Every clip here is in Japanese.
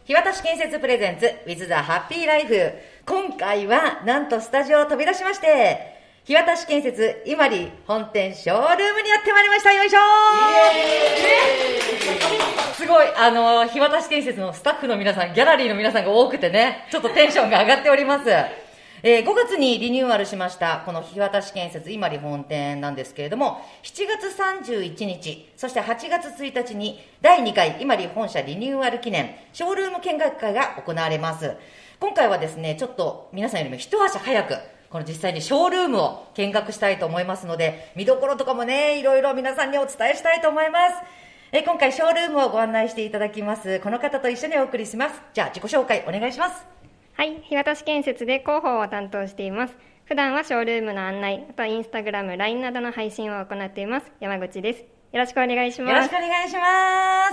日渡建設プレゼンツ With the Happy Life。今回はなんとスタジオを飛び出しまして、日渡建設伊万里本店ショールームにやってまいりました。よいしょー。すごい、日渡建設のスタッフの皆さん、ギャラリーの皆さんが多くてね、ちょっとテンションが上がっております。5月にリニューアルしましたこの日渡建設伊万里本店なんですけれども、7月31日そして8月1日に第2回伊万里本社リニューアル記念ショールーム見学会が行われます。今回はですね、ちょっと皆さんよりも一足早くこの実際にショールームを見学したいと思いますので、見どころとかもね、いろいろ皆さんにお伝えしたいと思います。今回ショールームをご案内していただきますこの方と一緒にお送りします。じゃあ自己紹介お願いします。 はい、日渡建設で広報を担当しています。普段はショールームの案内、あとはインスタグラム、LINE などの配信を行っています。山口です。よろしくお願いします。 よろしくお願いします。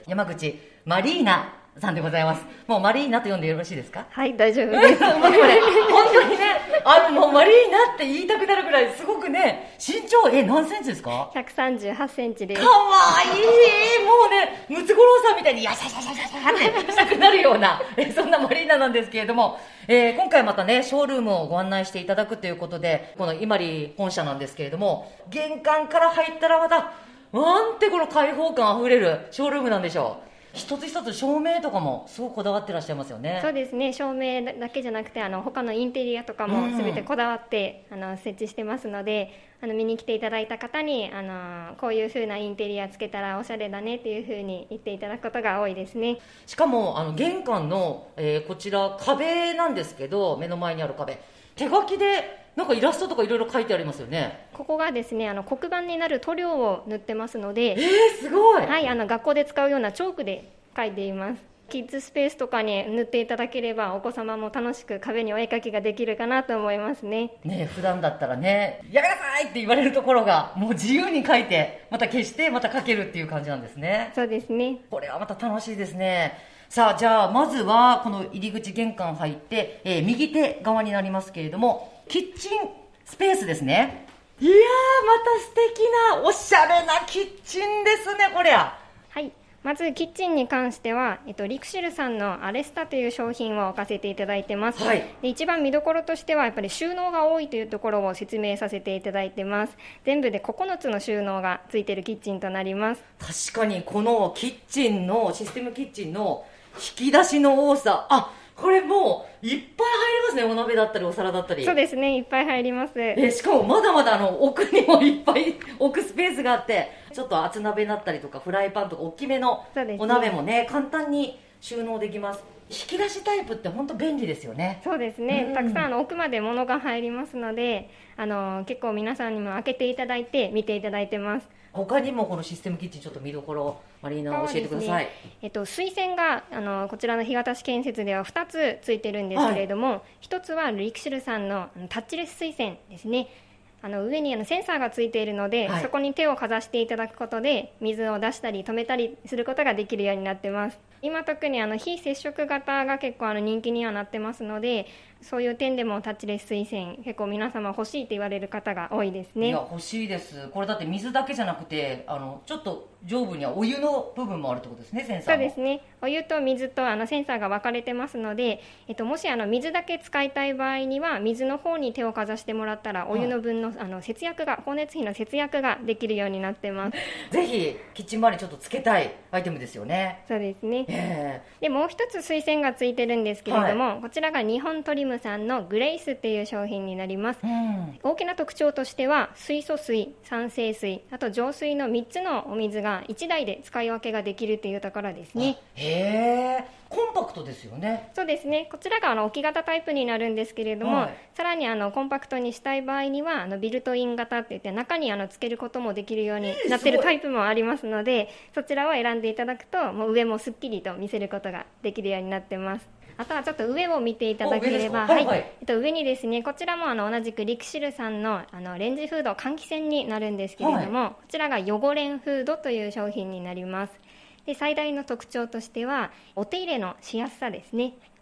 山口マリーナさんでございます。もうマリーナと呼んでよろしいですか？ はい、大丈夫です。 もうこれ本当にね、もうマリーナって言いたくなるぐらいすごくね、身長何センチですか ？138センチです。 かわいい。もうね、ムツゴロウさんみたいにヤシャシャシャシャシャってしたくなるようなそんなマリーナなんですけれども、今回またねショールームをご案内していただくということで、この伊万里本社なんですけれども、玄関から入ったらまたなんてこの開放感あふれるショールームなんでしょう。一つ一つ照明とかもすごくこだわってらっしゃいますよね。 そうですね、照明だけじゃなくて他のインテリアとかも全てこだわって、設置してますので、見に来ていただいた方にこういう風なインテリアつけたらおしゃれだねっていう風に言っていただくことが多いですね。 しかも玄関の、こちら壁なんですけど、目の前にある壁手書きでなんかイラストとかいろいろ書いてありますよね。 ここがですね、黒板になる塗料を塗ってますので、 すごい。 はい、学校で使うようなチョークで書いています。キッズスペースとかに塗っていただければお子様も楽しく壁にお絵描きができるかなと思いますね。 普段だったらね、やめなさいって言われるところがもう自由に書いて、また消してまた書けるっていう感じなんですね。 そうですね。 これはまた楽しいですね。さあ、じゃあまずはこの入り口玄関入って、右手側になりますけれども、キッチンスペースですね。いやー、また素敵なおしゃれなキッチンですね、こりゃ。 はい、まずキッチンに関しては、リクシルさんのアレスタという商品を置かせていただいてます。 はい、 で一番見どころとしてはやっぱり収納が多いというところを説明させていただいてます。全部で9つの収納がついているキッチンとなります。 確かにこのキッチンのシステムキッチンの引き出しの多さ、これもういっぱい入りますね。お鍋だったりお皿だったり。 そうですね、いっぱい入ります。 しかもまだまだ奥にもいっぱい置くスペースがあって、ちょっと厚鍋だったりとかフライパンとか大きめのお鍋もね、簡単に収納できます。引き出しタイプって本当便利ですよね。 そうですね、たくさん奥まで物が入りますので、結構皆さんにも開けていただいて見ていただいてます。 他にもこのシステムキッチンちょっと見どころ、マリーナ教えてください。 水栓がこちらの日渡建設では2つついてるんですけれども、1つはリクシルさんのタッチレス水栓ですね。上にセンサーがついているので、そこに手をかざしていただくことで水を出したり止めたりすることができるようになってます。今特に非接触型が結構人気にはなってますので、そういう点でもタッチレス水栓結構皆様欲しいと言われる方が多いですね。 いや、欲しいです。これだって水だけじゃなくてちょっと上部にはお湯の部分もあるってことですね。センサーも。 そうですね、お湯と水とセンサーが分かれてますので、もし水だけ使いたい場合には水の方に手をかざしてもらったらお湯の分の、節約が、光熱費の節約ができるようになってます。 ぜひキッチン周りちょっとつけたいアイテムですよね。 そうですね。でもう一つ水栓がついてるんですけれども、こちらが日本トリムさんのグレイスっていう商品になります。大きな特徴としては水素水、酸性水、あと浄水の3つのお水が1台で使い分けができるというところですね。 コンパクトですよね。 そうですね、こちらが置き型タイプになるんですけれども、さらにコンパクトにしたい場合にはビルトイン型っていって中につけることもできるようになっているタイプもありますので、そちらを選んでいただくともう上もすっきりと見せることができるようになってます。あとはちょっと上を見ていただければ、上にですね、こちらも同じくリクシルさんのレンジフード換気扇になるんですけれども、こちらが汚れんフードという商品になります。で最大の特徴としてはお手入れのしやすさですね。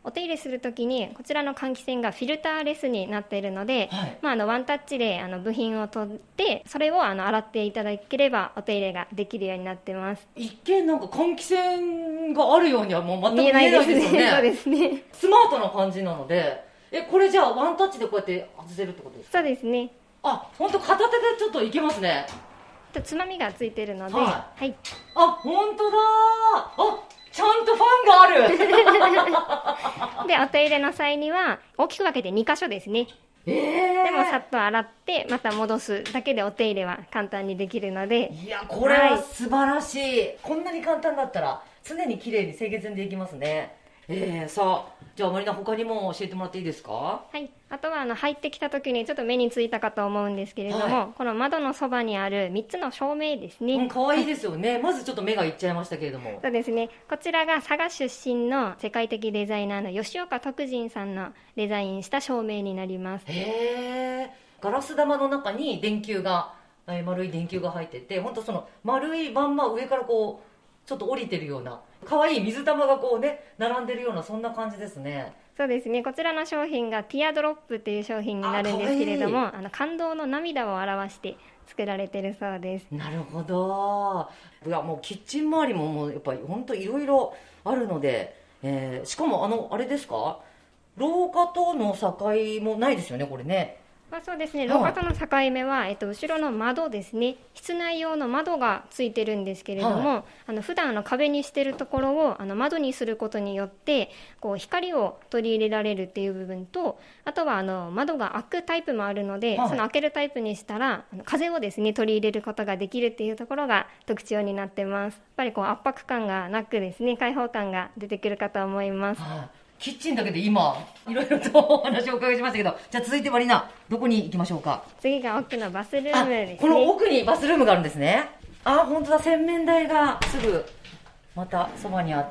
お手入れするときにこちらの換気扇がフィルターレスになっているので、ワンタッチで部品を取ってそれを洗っていただければお手入れができるようになってます。 一見なんか換気扇があるようにはもう全く見えないですよね。 そうですね。 スマートな感じなので、これじゃあワンタッチでこうやって外せるってことですか？ そうですね。 本当片手でちょっといけますね。 つまみがついてるので、 はい。本当だ。ちゃんとファンがある。 で、お手入れの際には大きく分けて2箇所ですね。でもさっと洗ってまた戻すだけでお手入れは簡単にできるので。 いや、これは素晴らしい。こんなに簡単だったら常に綺麗に清潔にできますね。さあ、じゃあマリナ、他にも教えてもらっていいですか？ はい。あとは入ってきた時にちょっと目についたかと思うんですけれども、この窓のそばにある3つの照明ですね。 可愛いですよね。まずちょっと目がいっちゃいましたけれども。 そうですね。こちらが佐賀出身の世界的デザイナーの吉岡徳仁さんのデザインした照明になります。 ガラス玉の中に電球が、丸い電球が入ってて、本当その丸いまんま上からこうちょっと降りてるような可愛い水玉がこうね並んでるような、そんな感じですね。 そうですね。こちらの商品がティアドロップっていう商品になるんですけれども、感動の涙を表して作られてるそうです。 なるほど。いや、もうキッチン周りももうやっぱり本当いろいろあるので、しかもあれですか、廊下との境もないですよね、これね。 そうですね。廊下との境目は、後ろの窓ですね。室内用の窓がついてるんですけれども、普段壁にしてるところを窓にすることによってこう光を取り入れられるっていう部分と、あとは窓が開くタイプもあるので、その開けるタイプにしたら風をですね取り入れることができるっていうところが特徴になってます。やっぱりこう圧迫感がなくですね、開放感が出てくるかと思います。 キッチンだけで今いろいろとお話をお伺いしましたけど、じゃあ続いてマリナ、どこに行きましょうか？ 次が奥のバスルームですね。 この奥にバスルームがあるんですね。本当だ、洗面台がすぐまたそばにあって、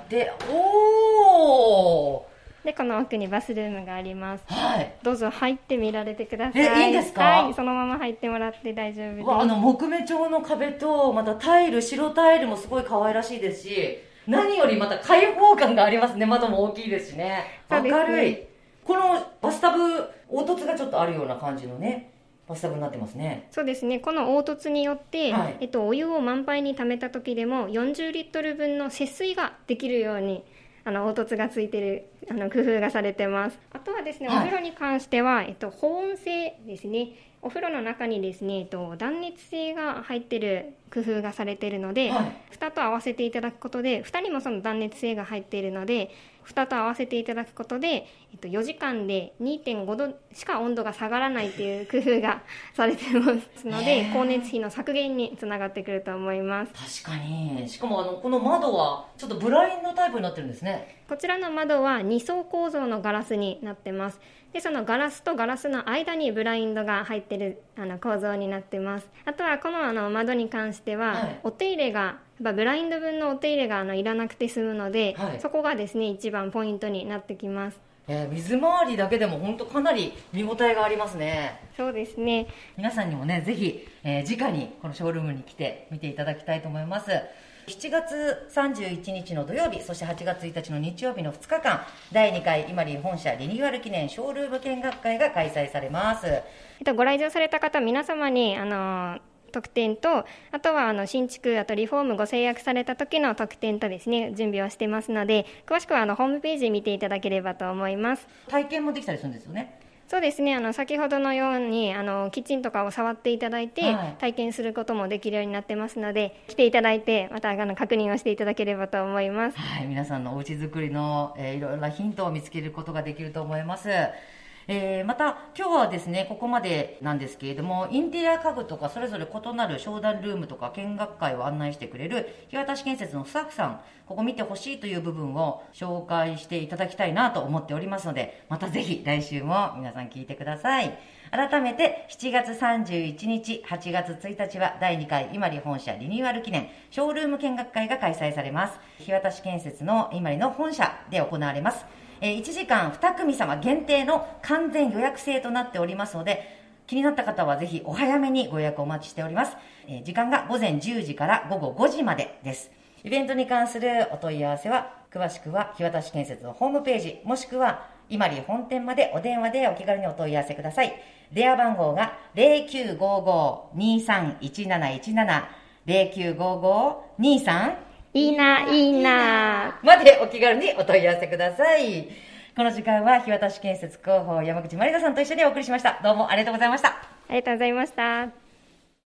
でこの奥にバスルームがあります。 はい。 どうぞ入ってみられてください。 いいですか？ はい、そのまま入ってもらって大丈夫です。 木目調の壁とまた白タイルもすごい可愛らしいですし、何よりまた開放感がありますね。窓も大きいですしね。明るい。このバスタブ、凹凸がちょっとあるような感じのね、バスタブになってますね。 そうですね。この凹凸によって、お湯を満杯に溜めた時でも40リットル分の節水ができるように凹凸がついてる工夫がされてます。あとはですね、お風呂に関しては、保温性ですね。お風呂の中にですね、断熱性が入ってる工夫がされているので、蓋と合わせていただくことで、蓋にもその断熱性が入っているので、蓋と合わせていただくことで、4時間で 2.5 度しか温度が下がらないっていう工夫がされてますので、光熱費の削減につながってくると思います。 確かに。しかもこの窓はちょっとブラインドタイプになってるんですね。 こちらの窓は2層構造のガラスになってます。でそのガラスとガラスの間にブラインドが入ってる構造になってます。あとはこの窓に関しては、お手入れがブラインド分のお手入れがいらなくて済むので、そこがですね一番ポイントになってきます。 水回りだけでも本当かなり見応えがありますね。 そうですね。 皆さんにもね、ぜひ、直にこのショールームに来て見ていただきたいと思います。7月31日の土曜日、そして8月1日の日曜日の2日間、第2回イマリン本社リニューアル記念ショールーム見学会が開催されます。 ご来場された方皆様に特典と、あとは新築、あとリフォームご制約された時の特典とですね、準備をしてますので、詳しくはホームページ見ていただければと思います。 体験もできたりするんですよね。 そうですね。先ほどのようにキッチンとかを触っていただいて、体験することもできるようになってますので、来ていただいてまた確認をしていただければと思います。 はい、皆さんのおうち作りの、いろいろなヒントを見つけることができると思います。また今日はですね、ここまでなんですけれども、インテリア家具とかそれぞれ異なる商談ルームとか見学会を案内してくれる日渡建設のスタッフさん、ここ見てほしいという部分を紹介していただきたいなと思っておりますので、またぜひ来週も皆さん聞いてください。改めて7月31日、8月1日は第2回イマリ本社リニューアル記念ショールーム見学会が開催されます。日渡建設のイマリの本社で行われます。1時間2組様限定の完全予約制となっておりますので、気になった方はぜひお早めにご予約お待ちしております。時間が午前10時から午後5時までです。イベントに関するお問い合わせは詳しくは日渡建設のホームページ、もしくは伊万里本店までお電話でお気軽にお問い合わせください。電話番号が 0955-231717 0955-23 いいないいなまでお気軽にお問い合わせください。この時間は日渡建設広報山口まりなさんと一緒にお送りしました。どうもありがとうございました。 ありがとうございました。